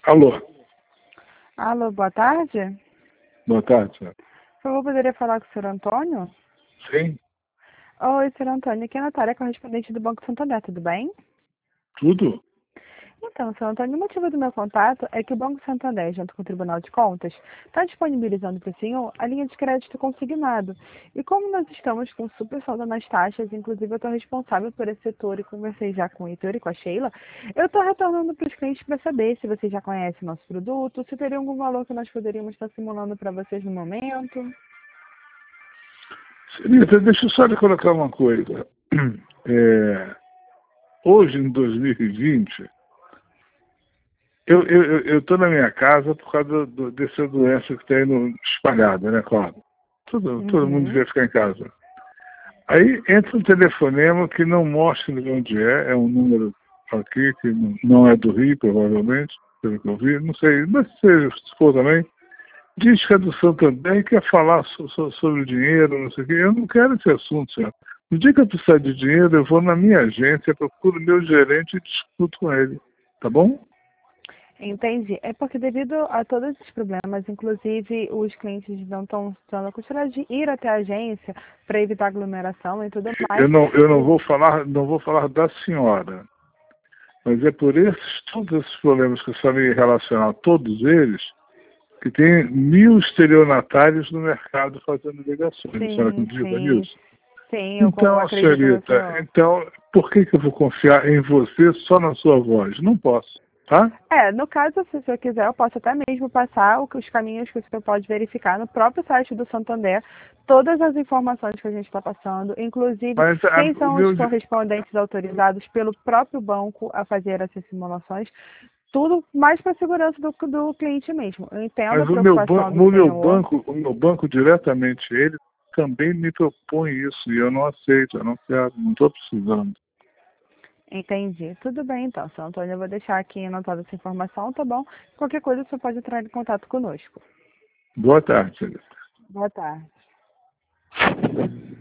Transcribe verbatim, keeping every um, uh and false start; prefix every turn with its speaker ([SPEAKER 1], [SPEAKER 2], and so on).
[SPEAKER 1] Alô,
[SPEAKER 2] Alô, boa tarde.
[SPEAKER 1] boa tarde, senhor.
[SPEAKER 2] Por favor, poderia falar com o senhor Antônio?
[SPEAKER 1] Sim,
[SPEAKER 2] Oi, senhor Antônio, aqui é a Natália, correspondente do Banco Santander, tudo bem?
[SPEAKER 1] tudo?
[SPEAKER 2] Então, senhor Antônio, o motivo do meu contato é que o Banco Santander, junto com o Tribunal de Contas, está disponibilizando para o senhor a linha de crédito consignado. E como nós estamos com super saldo nas taxas, inclusive eu estou responsável por esse setor e conversei já com o Heitor e com a Sheila, eu estou retornando para os clientes para saber se vocês já conhecem o nosso produto, se teria algum valor que nós poderíamos estar simulando para vocês no momento.
[SPEAKER 1] Senhorita, deixa eu só lhe colocar uma coisa. É, hoje, em dois mil e vinte, eu estou eu, eu tô na minha casa por causa do, dessa doença que está aí no, espalhada, né, claro? Todo, todo mundo
[SPEAKER 2] Uhum.
[SPEAKER 1] devia ficar em casa. Aí entra um telefonema que não mostra de onde é, é um número aqui que não, não é do Rio, provavelmente, pelo que eu vi, não sei, mas seja, se for também. Diz que é do Santander e quer falar so, so, sobre dinheiro, não sei o quê. Eu não quero esse assunto, senhor. No dia que eu precisar de dinheiro, eu vou na minha agência, procuro meu gerente e discuto com ele. Tá bom?
[SPEAKER 2] Entendi. É porque devido a todos esses problemas, inclusive os clientes não estão estão acostumados de ir até a agência para evitar aglomeração e tudo
[SPEAKER 1] Eu
[SPEAKER 2] mais.
[SPEAKER 1] não, eu não
[SPEAKER 2] O-
[SPEAKER 1] vou falar, não vou falar da senhora. Mas é por esses, todos esses problemas que a senhora ia relacionar, todos eles, que tem mil estelionatários no mercado fazendo ligações. A senhora
[SPEAKER 2] Sim,
[SPEAKER 1] acredita
[SPEAKER 2] sim,
[SPEAKER 1] nisso?
[SPEAKER 2] sim, eu co-
[SPEAKER 1] Então,
[SPEAKER 2] acredito no
[SPEAKER 1] senhorita,
[SPEAKER 2] senhor.
[SPEAKER 1] então, por que, que eu vou confiar em você só na sua voz? Não posso, tá?
[SPEAKER 2] É, no caso, se o senhor quiser, eu posso até mesmo passar o que- os caminhos que o senhor pode verificar no próprio site do Santander, todas as informações que a gente está passando, inclusive
[SPEAKER 1] Mas a,
[SPEAKER 2] quem
[SPEAKER 1] o
[SPEAKER 2] são os
[SPEAKER 1] meu,
[SPEAKER 2] correspondentes autorizados pelo próprio banco a fazer essas simulações, tudo mais para a segurança do, do cliente mesmo. Eu entendo a
[SPEAKER 1] mas o meu, ban-
[SPEAKER 2] preocupação do
[SPEAKER 1] o meu
[SPEAKER 2] senhor.
[SPEAKER 1] banco, o meu banco diretamente ele também me propõe isso e eu não aceito, eu não quero, não estou precisando.
[SPEAKER 2] Entendi. Tudo bem então, senhor Antônio. Eu vou deixar aqui anotada essa informação, tá bom? Qualquer coisa, o senhor pode entrar em contato conosco.
[SPEAKER 1] Boa tarde, senhorita.
[SPEAKER 2] Boa tarde.